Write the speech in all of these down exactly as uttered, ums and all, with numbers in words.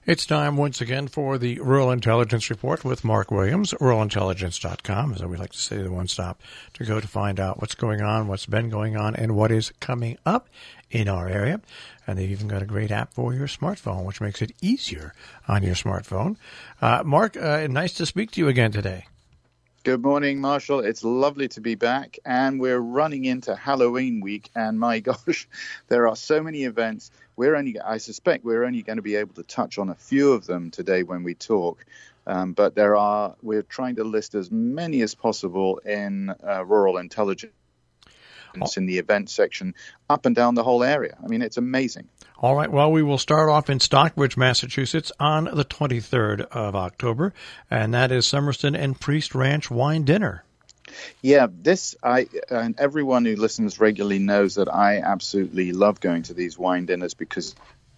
It's time once again for the Rural Intelligence Report with Mark Williams, rural intelligence dot com, as we like to say, the one stop to go to find out what's going on, what's been going on, and what is coming up in our area. And they've even got a great app for your smartphone, which makes it easier on your smartphone. Uh, Mark, uh, nice to speak to you again today. Good morning, Marshall. It's lovely to be back, and we're running into Halloween week, and my gosh, there are so many events. We're only, I suspect we're only going to be able to touch on a few of them today when we talk, um, but there are, we're trying to list as many as possible in uh, Rural Intelligence in the event section up and down the whole area. I mean, it's amazing. All right. Well, we will start off in Stockbridge, Massachusetts on the twenty-third of October, and that is Somerston and Priest Ranch Wine Dinner. Yeah, this, I and everyone who listens regularly knows that I absolutely love going to these wine dinners because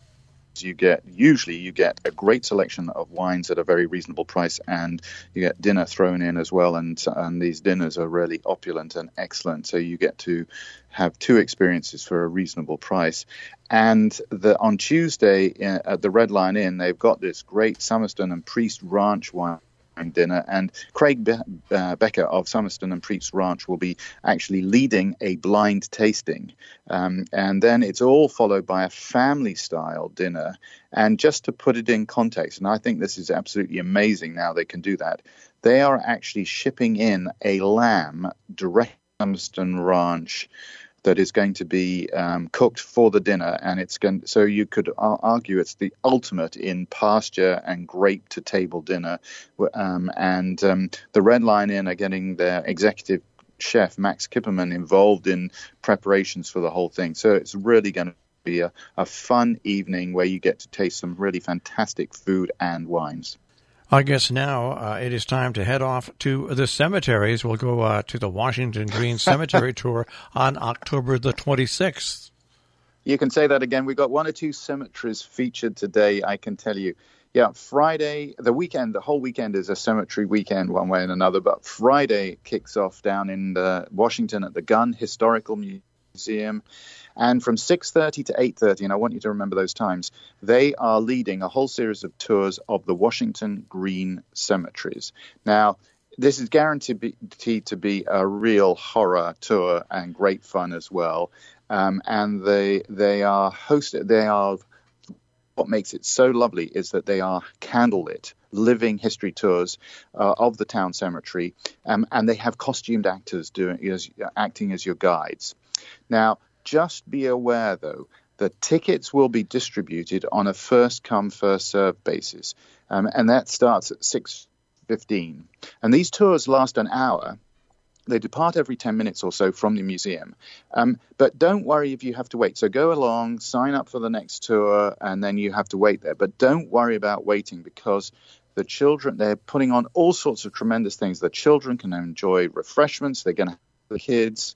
you get, usually you get a great selection of wines at a very reasonable price, and you get dinner thrown in as well, and and these dinners are really opulent and excellent, so you get to have two experiences for a reasonable price. And the on Tuesday uh, at the Red Lion Inn, they've got this great Somerston and Priest Ranch wine dinner, and Craig Be- uh, Becker of Somerston and Priest Ranch will be actually leading a blind tasting, um, and then it's all followed by a family-style dinner. And just to put it in context, and I think this is absolutely amazing now they can do that, they are actually shipping in a lamb direct from Somerston Ranch that is going to be um, cooked for the dinner, and it's going. So you could argue it's the ultimate in pasture and grape to table dinner. Um, and um, the Red Lion Inn are getting their executive chef Max Kipperman involved in preparations for the whole thing. So it's really going to be a, a fun evening where you get to taste some really fantastic food and wines. I guess now uh, it is time to head off to the cemeteries. We'll go uh, to the Washington Green Cemetery Tour on October the twenty-sixth. You can say that again. We've got one or two cemeteries featured today, I can tell you. Yeah, Friday, the weekend, the whole weekend is a cemetery weekend one way and another, but Friday kicks off down in the Washington at the Gun Historical Museum. And from six thirty to eight thirty, and I want you to remember those times, they are leading a whole series of tours of the Washington Green cemeteries. Now, this is guaranteed to be a real horror tour and great fun as well. Um, and they they are hosted, they are, what makes it so lovely is that they are candlelit, living history tours uh, of the town cemetery, um, and they have costumed actors doing as, acting as your guides. Now, just be aware, though, that tickets will be distributed on a first-come, first-served basis, um, and that starts at six fifteen. And these tours last an hour. They depart every ten minutes or so from the museum. Um, but don't worry if you have to wait. So go along, sign up for the next tour, and then you have to wait there. But don't worry about waiting, because the children, they're putting on all sorts of tremendous things. The children can enjoy refreshments. They're going to have the kids.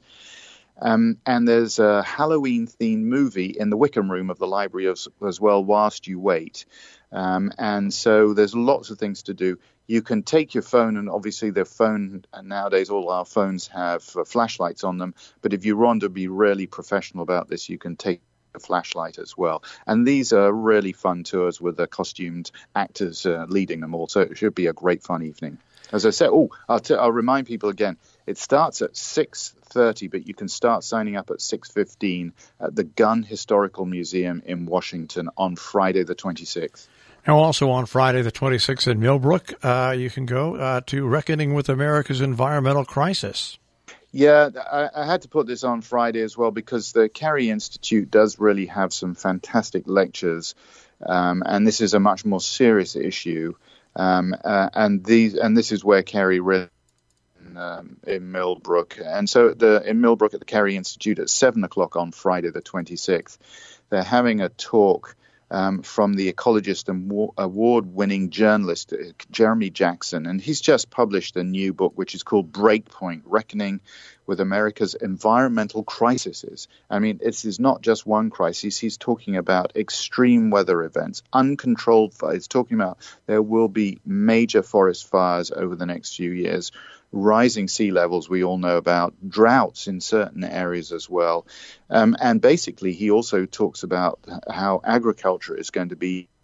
Um, and there's a Halloween-themed movie in the Wickham Room of the library as, as well whilst you wait. Um, and so there's lots of things to do. You can take your phone, and obviously the phone, and nowadays all our phones have uh, flashlights on them. But if you want to be really professional about this, you can take a flashlight as well. And these are really fun tours with the costumed actors uh, leading them all. So it should be a great fun evening. As I said, oh, I'll, t- I'll remind people again, it starts at six thirty, but you can start signing up at six fifteen at the Gun Historical Museum in Washington on Friday the twenty-sixth. Now, also on Friday the twenty-sixth in Millbrook, uh, you can go uh, to Reckoning with America's Environmental Crisis. Yeah, I, I had to put this on Friday as well because the Carey Institute does really have some fantastic lectures, um, and this is a much more serious issue. Um, uh, and these, and this is where Carey really in, um, in Millbrook, and so the in Millbrook at the Carey Institute at seven o'clock on Friday the twenty-sixth, they're having a talk um, from the ecologist and wa- award-winning journalist uh, Jeremy Jackson, and he's just published a new book which is called Breakpoint: Reckoning with America's Environmental Crises. I mean, this is not just one crisis. He's talking about extreme weather events, uncontrolled fires. He's talking about there will be major forest fires over the next few years, rising sea levels we all know about, droughts in certain areas as well. Um, and basically, he also talks about how agriculture is going to be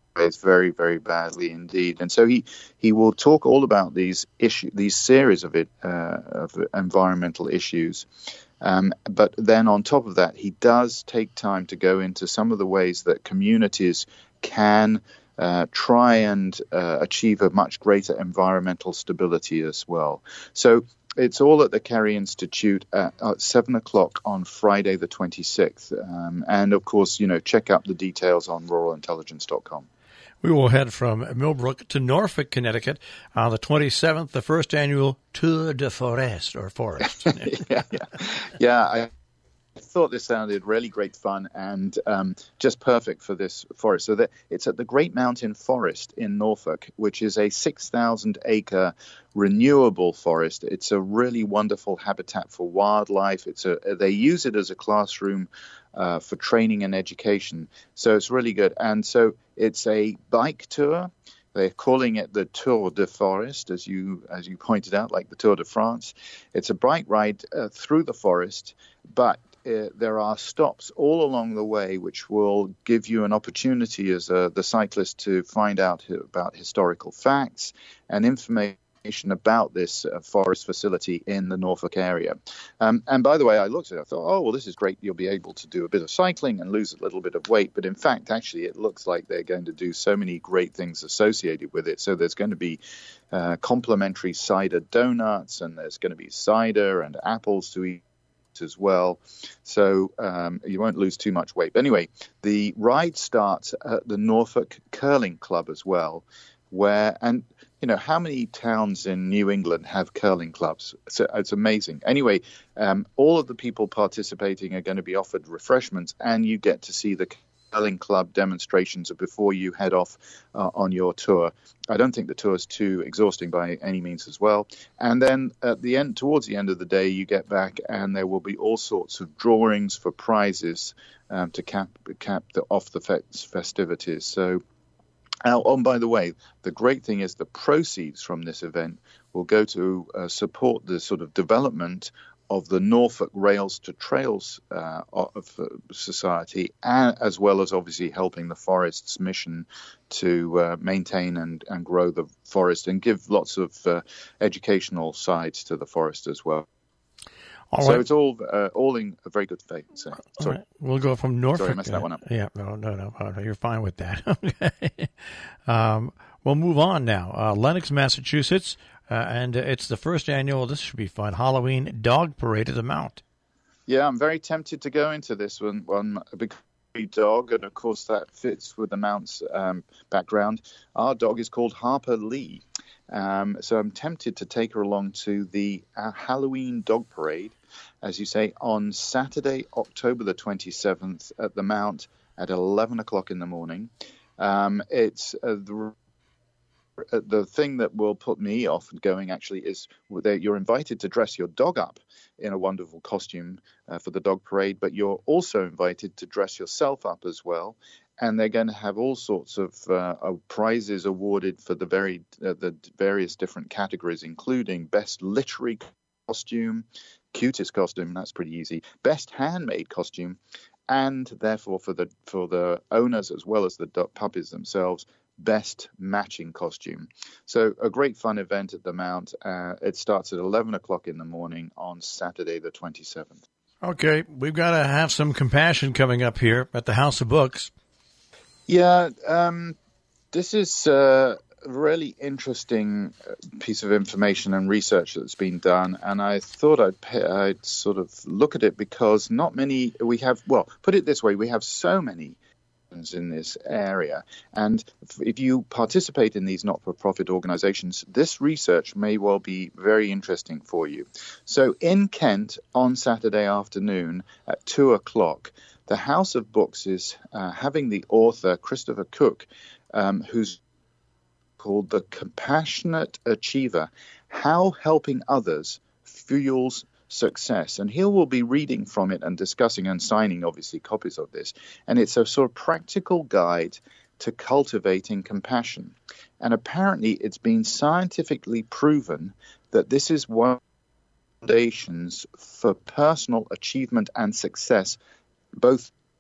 very, very badly indeed. And so he, he will talk all about these issue, these series of it, uh, of environmental issues. Um, but then on top of that, he does take time to go into some of the ways that communities can uh, try and uh, achieve a much greater environmental stability as well. So it's all at the Kerry Institute at, at seven o'clock on Friday the twenty-sixth. Um, and of course, you know, check out the details on rural intelligence dot com. We will head from Millbrook to Norfolk, Connecticut on the twenty-seventh, the first annual Tour de Forest, or Forest. yeah, yeah. yeah I thought this sounded really great fun and um, just perfect for this forest. So that it's at the Great Mountain Forest in Norfolk, which is a six thousand acre renewable forest. It's a really wonderful habitat for wildlife. It's a they use it as a classroom uh, for training and education. So it's really good. And so it's a bike tour. They're calling it the Tour de Forest, as you as you pointed out, like the Tour de France. It's a bike ride uh, through the forest, but uh, there are stops all along the way which will give you an opportunity as a, the cyclist to find out about historical facts and information about this uh, forest facility in the Norfolk area. Um, and by the way, I looked at it, I thought, oh, well, this is great. You'll be able to do a bit of cycling and lose a little bit of weight. But in fact, actually, it looks like they're going to do so many great things associated with it. So there's going to be uh, complimentary cider donuts, and there's going to be cider and apples to eat as well. So um, you won't lose too much weight. But anyway, the ride starts at the Norfolk Curling Club as well, where, and you know, how many towns in New England have curling clubs? It's, it's amazing. Anyway, um, all of the people participating are going to be offered refreshments, and you get to see the curling club demonstrations before you head off uh, on your tour. I don't think the tour is too exhausting by any means as well. And then at the end, towards the end of the day, you get back, and there will be all sorts of drawings for prizes um, to cap cap the, off the fe- festivities. So. Now, oh, by the way, the great thing is the proceeds from this event will go to uh, support the sort of development of the Norfolk Rails to Trails uh, of, uh, Society, and, as well as obviously helping the forest's mission to uh, maintain and, and grow the forest and give lots of uh, educational sides to the forest as well. All so right. It's all uh, all in a very good faith. So, sorry. Right. We'll go from Norfolk. Sorry, I messed that one up. Yeah, no, no, no, no you're fine with that. Okay. Um, we'll move on now. Uh, Lenox, Massachusetts, uh, and it's the first annual, this should be fun, Halloween Dog Parade at the Mount. Yeah, I'm very tempted to go into this one. one because dog, and of course that fits with the Mount's um, background. Our dog is called Harper Lee. Um, so I'm tempted to take her along to the uh, Halloween Dog Parade, as you say, on Saturday, October the twenty-seventh at the Mount at eleven o'clock in the morning. Um, it's uh, the, uh, the thing that will put me off going actually is that you're invited to dress your dog up in a wonderful costume uh, for the dog parade, but you're also invited to dress yourself up as well. And they're going to have all sorts of uh, prizes awarded for the very uh, the various different categories, including best literary costume, cutest costume, that's pretty easy, best handmade costume, and therefore for the for the owners as well as the dog puppies themselves, best matching costume. So a great fun event at the Mount. Uh, it starts at eleven o'clock in the morning on Saturday the twenty-seventh. Okay, we've got to have some compassion coming up here at the House of Books. Yeah, um, this is a really interesting piece of information and research that's been done, and I thought I'd, pay, I'd sort of look at it because not many, we have, well, put it this way, we have so many in this area, and if you participate in these not-for-profit organizations, this research may well be very interesting for you. So in Kent on Saturday afternoon at two o'clock, the House of Books is uh, having the author Christopher Cook, um, who's called The Compassionate Achiever, How Helping Others Fuels Success. And he will be reading from it and discussing and signing, obviously, copies of this. And it's a sort of practical guide to cultivating compassion. And apparently it's been scientifically proven that this is one of the foundations for personal achievement and success, both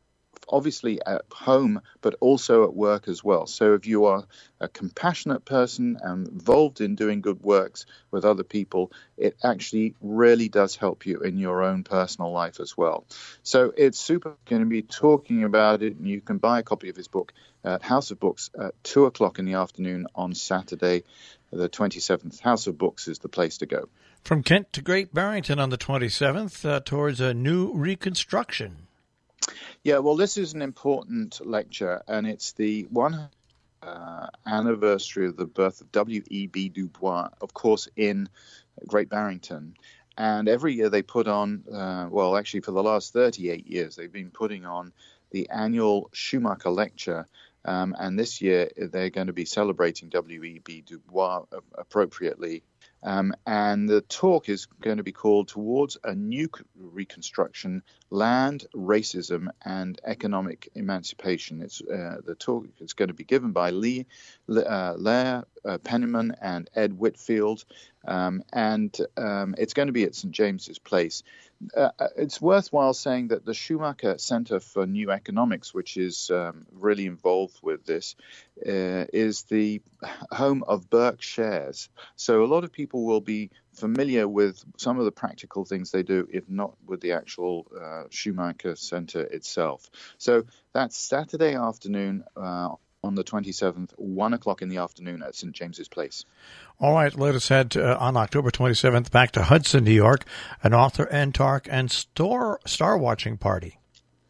obviously at home, but also at work as well. So if you are a compassionate person and involved in doing good works with other people, it actually really does help you in your own personal life as well. So it's super going to be talking about it, and you can buy a copy of his book at House of Books at two o'clock in the afternoon on Saturday, the twenty-seventh. House of Books is the place to go. From Kent to Great Barrington on the twenty-seventh, uh, towards a new reconstruction. Yeah, well, this is an important lecture, and it's the one uh, anniversary of the birth of W E B Du Bois, of course, in Great Barrington. And every year they put on, uh, well, actually for the last thirty-eight years, they've been putting on the annual Schumacher Lecture. Um, and this year they're going to be celebrating W E B Du Bois appropriately. Um, and the talk is going to be called Towards a New Reconstruction, Land, Racism, and Economic Emancipation. It's uh, the talk is going to be given by Lee, uh, Lair uh, Penniman and Ed Whitfield, um, and um, it's going to be at Saint James's Place. Uh, it's worthwhile saying that the Schumacher Center for New Economics, which is um, really involved with this, uh, is the home of Burke Shares. So a lot of people will be familiar with some of the practical things they do, if not with the actual uh, Schumacher Center itself. So that's Saturday afternoon uh, on the twenty-seventh, one o'clock in the afternoon at Saint James's Place. All right, let us head to, uh, on October twenty-seventh back to Hudson, New York, an author, Antark, and star, star watching party.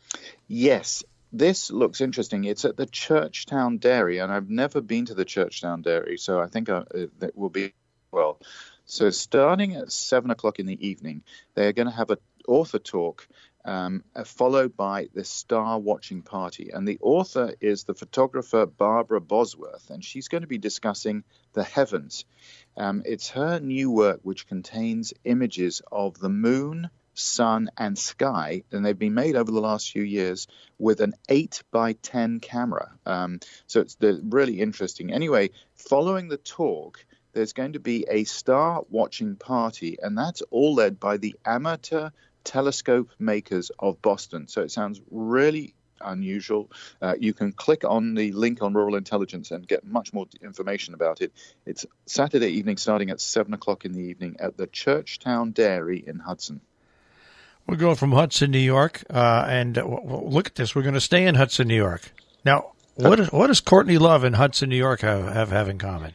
Yes, this looks interesting. It's at the Churchtown Dairy, and I've never been to the Churchtown Dairy, so I think uh, that will be well. So starting at seven o'clock in the evening, they're going to have an author talk Um, followed by the star watching party. And the author is the photographer Barbara Bosworth, and she's going to be discussing the heavens. Um, it's her new work which contains images of the moon, sun, and sky, and they've been made over the last few years with an eight by ten camera. Um, so it's really interesting. Anyway, following the talk, there's going to be a star watching party, and that's all led by the Amateur Telescope Makers of Boston. So it sounds really unusual. Uh, you can click on the link on Rural Intelligence and get much more information about it. It's Saturday evening starting at seven o'clock in the evening at the Churchtown Dairy in Hudson. We're going from Hudson, New York, uh, and uh, look at this. We're going to stay in Hudson, New York. Now, what, is, what does Courtney Love and Hudson, New York have, have, have in common?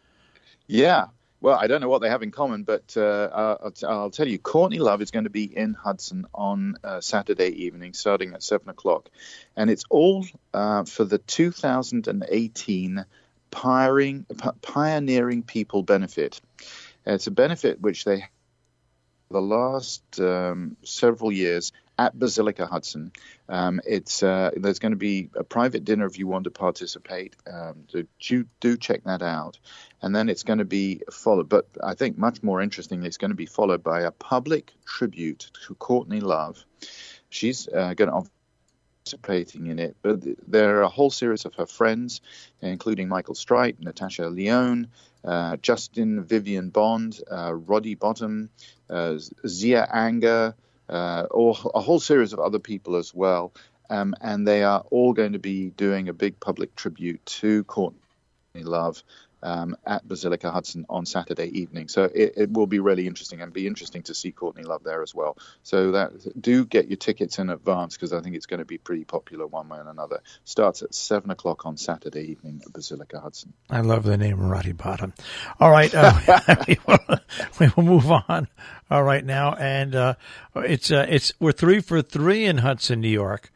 Yeah. Well, I don't know what they have in common, but uh, I'll, I'll tell you, Courtney Love is going to be in Hudson on uh, Saturday evening, starting at seven o'clock. And it's all uh, for the two thousand eighteen Pioneering, Pioneering People Benefit. It's a benefit which they have the last um, several years at Basilica Hudson. Um, it's uh, there's going to be a private dinner if you want to participate. Um, so do, do check that out. And then it's going to be followed, but I think much more interestingly, it's going to be followed by a public tribute to Courtney Love. She's uh, going to be participating in it, but there are a whole series of her friends, including Michael Strite, Natasha Leone, uh, Justin Vivian Bond, uh, Roddy Bottom, uh, Zia Anger, uh, or a whole series of other people as well. Um, and they are all going to be doing a big public tribute to Courtney Love um, at Basilica Hudson on Saturday evening. So it, it will be really interesting, and be interesting to see Courtney Love there as well. So that do get your tickets in advance, because I think it's going to be pretty popular one way or another. Starts at seven o'clock on Saturday evening at Basilica Hudson. I love the name Roddy Bottom. All right, uh, we, will, we will move on. All right now, and uh, it's uh, it's we're three for three in Hudson, New York.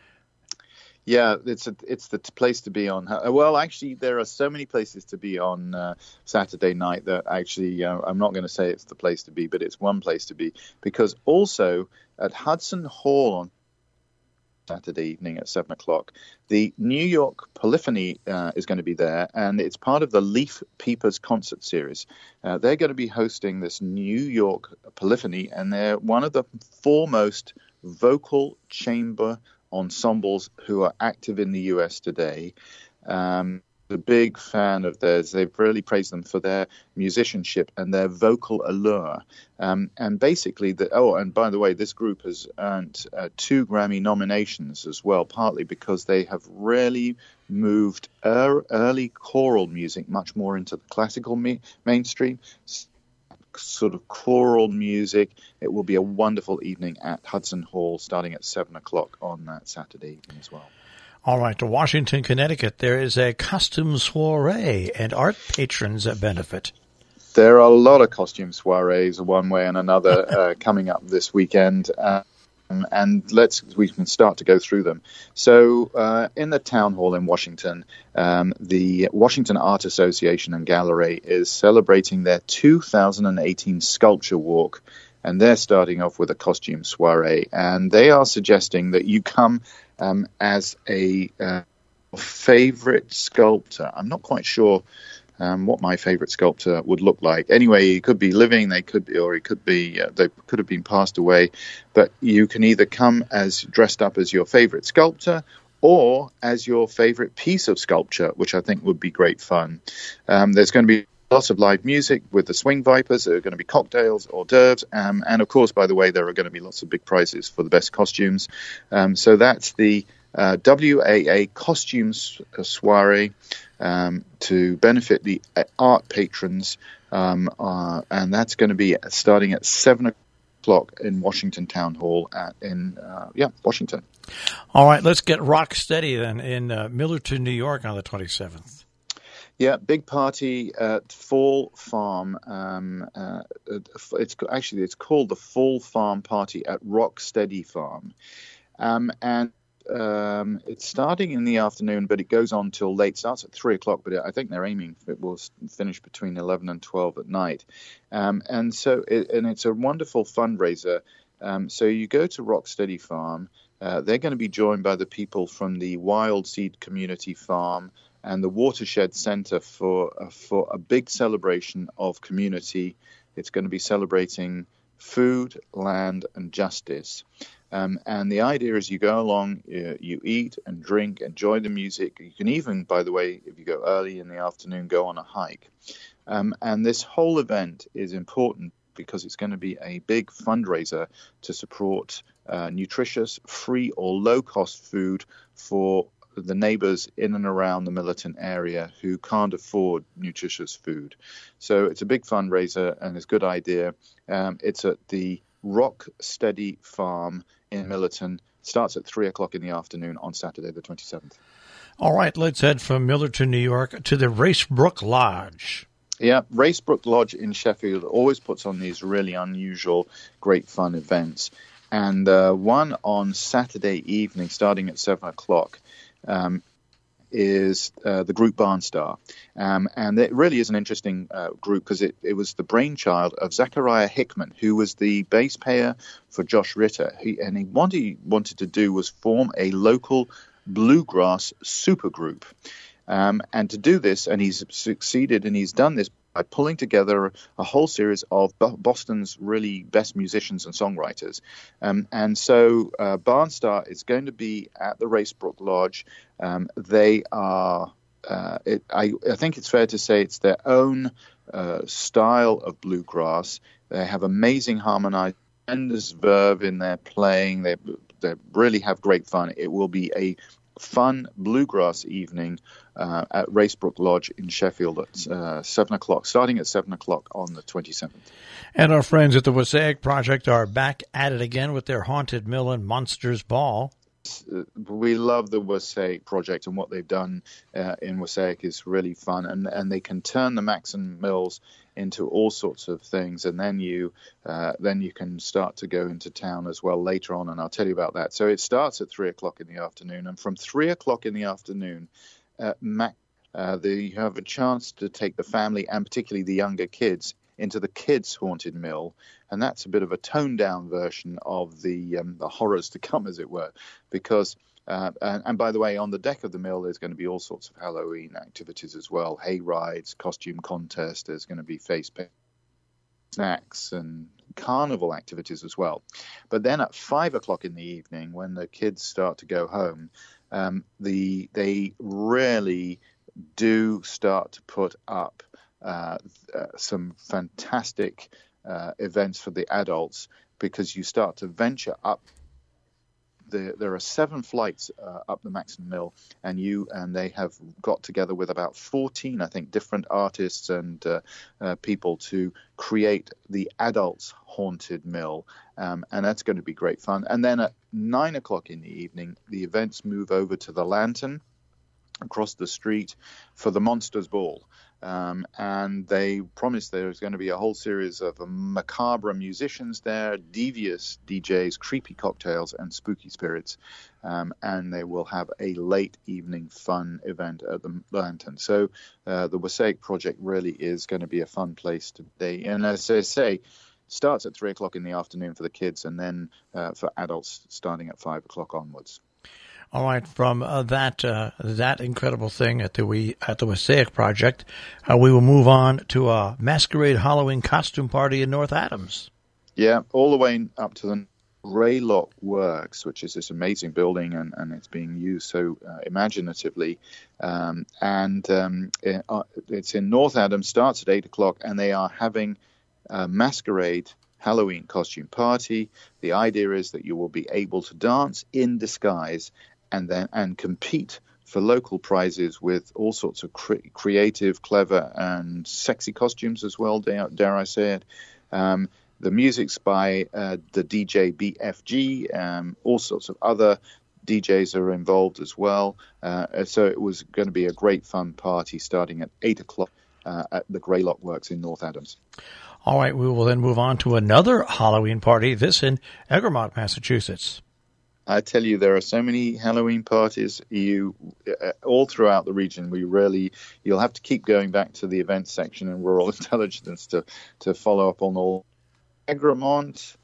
Yeah, it's a, it's the place to be on. Well, actually, there are so many places to be on uh, Saturday night that actually uh, I'm not going to say it's the place to be, but it's one place to be, because also at Hudson Hall on Saturday evening at seven o'clock, the New York Polyphony uh, is going to be there, and it's part of the Leaf Peepers concert series. Uh, they're going to be hosting this New York Polyphony, and they're one of the foremost vocal chamber ensembles who are active in the U S today. Um, a big fan of theirs. They've really praised them for their musicianship and their vocal allure. Um, and basically, the, oh, and by the way, this group has earned uh, two Grammy nominations as well, partly because they have really moved er- early choral music much more into the classical me- mainstream. Sort of choral music. It will be a wonderful evening at Hudson Hall starting at seven o'clock on that Saturday evening as well. All right, to Washington, Connecticut, there is a costume soiree and art patrons benefit. There are a lot of costume soirees, one way and another, uh, coming up this weekend, um, and let's we can start to go through them. So, uh, in the town hall in Washington, um, the Washington Art Association and Gallery is celebrating their two thousand eighteen sculpture walk. And they're starting off with a costume soiree, and they are suggesting that you come um, as a uh, favorite sculptor. I'm not quite sure um, what my favorite sculptor would look like. Anyway, he could be living, they could be, or he could be, uh, they could have been passed away. But you can either come as dressed up as your favorite sculptor, or as your favorite piece of sculpture, which I think would be great fun. Um, there's going to be lots of live music with the Swing Vipers. There are going to be cocktails, hors d'oeuvres, um, and of course, by the way, there are going to be lots of big prizes for the best costumes. Um, so that's the uh, W A A Costumes Soiree um, to benefit the art patrons, um, uh, and that's going to be starting at seven o'clock in Washington Town Hall at in uh, yeah Washington. All right, let's get rock steady then in uh, Millerton, New York, on the twenty-seventh. Yeah, big party at Fall Farm. Um, uh, it's actually it's called the Fall Farm Party at Rocksteady Farm, um, and um, it's starting in the afternoon, but it goes on till late. It starts at three o'clock, but I think they're aiming it will finish between eleven and twelve at night, um, and so it, and it's a wonderful fundraiser. Um, so you go to Rocksteady Farm. Uh, they're going to be joined by the people from the Wild Seed Community Farm and the Watershed Center for uh, for a big celebration of community. It's going to be celebrating food, land, and justice. Um, and the idea is you go along, you, you eat and drink, enjoy the music. You can even, by the way, if you go early in the afternoon, go on a hike. Um, and this whole event is important because it's going to be a big fundraiser to support uh, nutritious, free, or low-cost food for the neighbors in and around the Millerton area who can't afford nutritious food. So it's a big fundraiser and it's a good idea. Um, it's at the Rocksteady Farm in Millerton. Starts at three o'clock in the afternoon on Saturday the twenty-seventh. All right, let's head from Millerton, New York to the Racebrook Lodge. Yeah, Racebrook Lodge in Sheffield always puts on these really unusual, great fun events. And uh, one on Saturday evening, starting at seven o'clock, um, is uh, the group Barnstar. Um, and it really is an interesting uh, group because it, it was the brainchild of Zachariah Hickman, who was the bass player for Josh Ritter. He, and he, what he wanted to do was form a local bluegrass supergroup. Um, and to do this, and he's succeeded, and he's done this by pulling together a whole series of Boston's really best musicians and songwriters. Um, and so uh, Barnstar is going to be at the Racebrook Lodge. Um, they are, uh, it, I, I think it's fair to say it's their own uh, style of bluegrass. They have amazing harmonized, tremendous verve in their playing. They, they really have great fun. It will be a fun bluegrass evening uh, at Racebrook Lodge in Sheffield at uh, seven o'clock, starting at seven o'clock on the twenty-seventh. And our friends at the Wassaic Project are back at it again with their Haunted Mill and Monsters Ball. We love the Wassaic Project, and what they've done uh, in Wassaic is really fun, and and they can turn the Maxon Mills into all sorts of things, and then you uh, then you can start to go into town as well later on, and I'll tell you about that. So it starts at three o'clock in the afternoon, and from three o'clock in the afternoon, uh, Mac, uh, the, you have a chance to take the family and particularly the younger kids into the Kids Haunted Mill, and that's a bit of a toned-down version of the um, the horrors to come, as it were, because uh, and, and by the way, on the deck of the mill, there's going to be all sorts of Halloween activities as well, hay rides, costume contest. There's going to be face paint, snacks, and carnival activities as well. But then at five o'clock in the evening, when the kids start to go home, um, the they really do start to put up uh, uh, some fantastic uh, events for the adults, because you start to venture up. The, there are seven flights uh, up the Maxon Mill, and you and they have got together with about fourteen, I think, different artists and uh, uh, people to create the adults haunted mill, um, and that's going to be great fun. And then at nine o'clock in the evening, the events move over to the Lantern across the street for the Monsters Ball. Um, and they promised there's going to be a whole series of macabre musicians there, devious D Js, creepy cocktails, and spooky spirits. Um, and they will have a late evening fun event at the Lantern. So uh, the Wassaic Project really is going to be a fun place today. And as I say, starts at three o'clock in the afternoon for the kids, and then uh, for adults starting at five o'clock onwards. All right, from uh, that uh, that incredible thing at the we at the Wassaic Project, uh, we will move on to a masquerade Halloween costume party in North Adams. Yeah, all the way up to the Greylock Works, which is this amazing building, and, and it's being used so uh, imaginatively. Um, and um, it, uh, it's in North Adams, starts at eight o'clock, and they are having a masquerade Halloween costume party. The idea is that you will be able to dance in disguise and then and compete for local prizes with all sorts of cre- creative, clever, and sexy costumes as well, dare, dare I say it. Um, the music's by uh, the D J B F G. Um, all sorts of other D Js are involved as well. Uh, so it was going to be a great fun party starting at eight o'clock uh, at the Greylock Works in North Adams. All right, we will then move on to another Halloween party, this in Egremont, Massachusetts. I tell you, there are so many Halloween parties you uh, all throughout the region. We really, you'll have to keep going back to the events section in Rural Intelligence to, to follow up on all. Egremont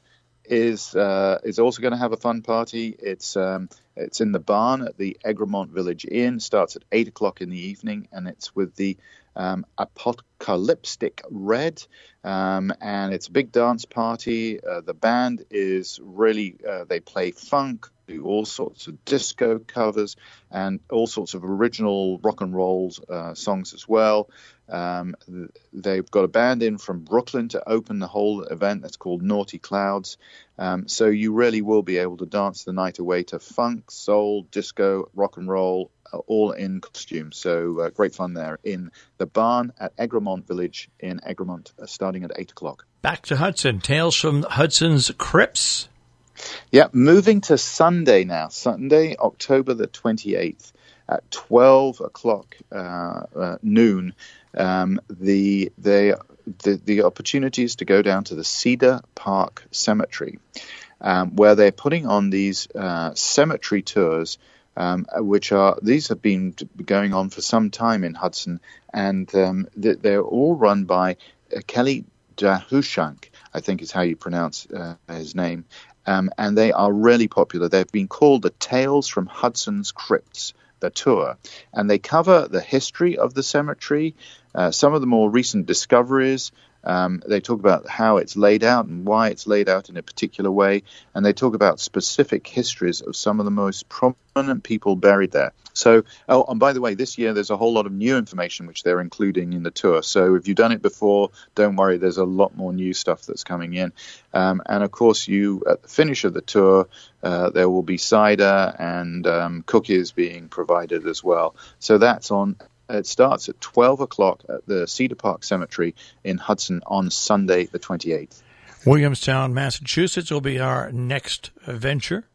is uh, is also going to have a fun party. It's um, it's in the barn at the Egremont Village Inn. Starts at eight o'clock in the evening, and it's with the um, Apocalyptic Red, um, and it's a big dance party. Uh, the band is really uh, they play funk, do all sorts of disco covers, and all sorts of original rock and roll uh, songs as well. Um, they've got a band in from Brooklyn to open the whole event. That's called Naughty Clouds. Um, so you really will be able to dance the night away to funk, soul, disco, rock and roll, uh, all in costume. So uh, great fun there in the barn at Egremont Village in Egremont, uh, starting at eight o'clock. Back to Hudson. Tales from Hudson's Crypts. Yeah, moving to Sunday now. Sunday, October the twenty-eighth at twelve o'clock uh, uh, noon. Um, the, the the the opportunities to go down to the Cedar Park Cemetery, um, where they're putting on these uh, cemetery tours, um, which are these have been going on for some time in Hudson, and um, they're all run by uh, Kelly Dahushank, I think is how you pronounce uh, his name, um, and they are really popular. They've been called the Tales from Hudson's Crypts, the tour, and they cover the history of the cemetery, uh, some of the more recent discoveries. Um, they talk about how it's laid out and why it's laid out in a particular way, and they talk about specific histories of some of the most prominent people buried there. So, oh, and by the way, this year there's a whole lot of new information which they're including in the tour. So if you've done it before, don't worry, there's a lot more new stuff that's coming in. Um, and of course, you at the finish of the tour, uh, there will be cider and um, cookies being provided as well. So that's on. It starts at twelve o'clock at the Cedar Park Cemetery in Hudson on Sunday the twenty-eighth. Williamstown, Massachusetts will be our next venture.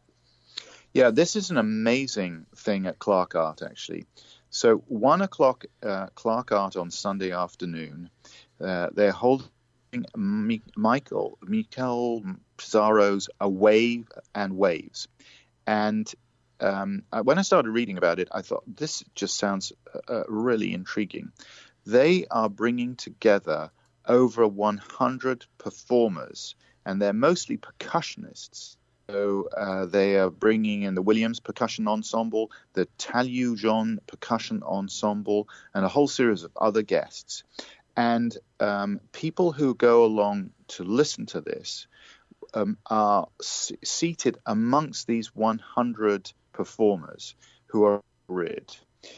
Yeah, this is an amazing thing at Clark Art, actually. So one o'clock uh, Clark Art on Sunday afternoon, uh, they're holding Mi- Michael, Michael Pizarro's A Wave and Waves. And Um, when I started reading about it, I thought this just sounds uh, really intriguing. They are bringing together over one hundred performers, and they're mostly percussionists. So uh, they are bringing in the Williams Percussion Ensemble, the Talujon Percussion Ensemble, and a whole series of other guests. And um, people who go along to listen to this um, are s- seated amongst these one hundred performers who are read.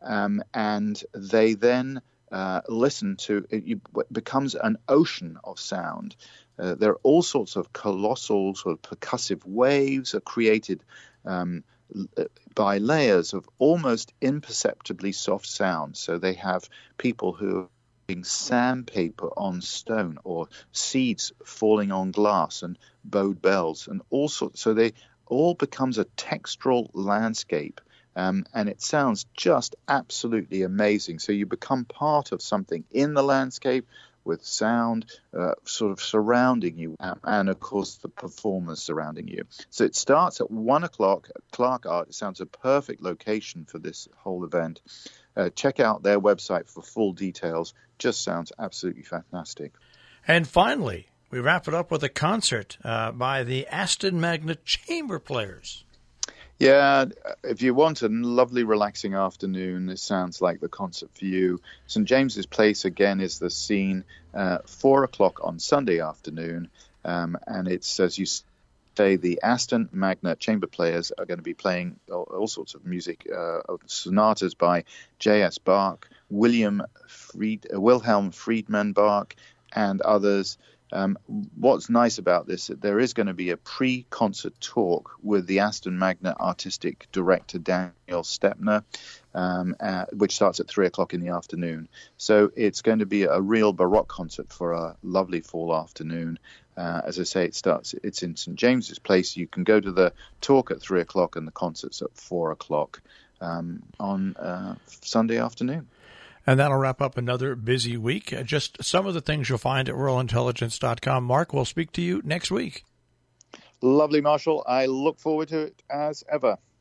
um, and they then uh, listen to it. It becomes an ocean of sound. Uh, there are all sorts of colossal sort of percussive waves are created um, by layers of almost imperceptibly soft sound. So they have people who are putting sandpaper on stone or seeds falling on glass and bowed bells and all sorts. So they all becomes a textural landscape. Um, and it sounds just absolutely amazing. So you become part of something in the landscape with sound uh, sort of surrounding you, um, and of course the performers surrounding you. So it starts at one o'clock at Clark Art. It sounds a perfect location for this whole event. Uh, check out their website for full details. Just sounds absolutely fantastic. And finally, we wrap it up with a concert uh, by the Aston Magna Chamber Players. Yeah, if you want a lovely, relaxing afternoon, this sounds like the concert for you. Saint James's Place, again, is the scene, uh, four o'clock on Sunday afternoon. Um, and it's, as you say, the Aston Magna Chamber Players are going to be playing all, all sorts of music, uh, sonatas by J S Bach, William Fried, uh, Wilhelm Friedman Bach, and others. Um, what's nice about this, there is going to be a pre-concert talk with the Aston Magna artistic director Daniel Stepner, um, uh, which starts at three o'clock in the afternoon. So it's going to be a real Baroque concert for a lovely fall afternoon. Uh, as I say, it starts. It's in Saint James's Place. You can go to the talk at three o'clock and the concert's at four o'clock um, on uh, Sunday afternoon. And that'll wrap up another busy week. Uh, just some of the things you'll find at rural intelligence dot com. Mark, we'll speak to you next week. Lovely, Marshall. I look forward to it as ever.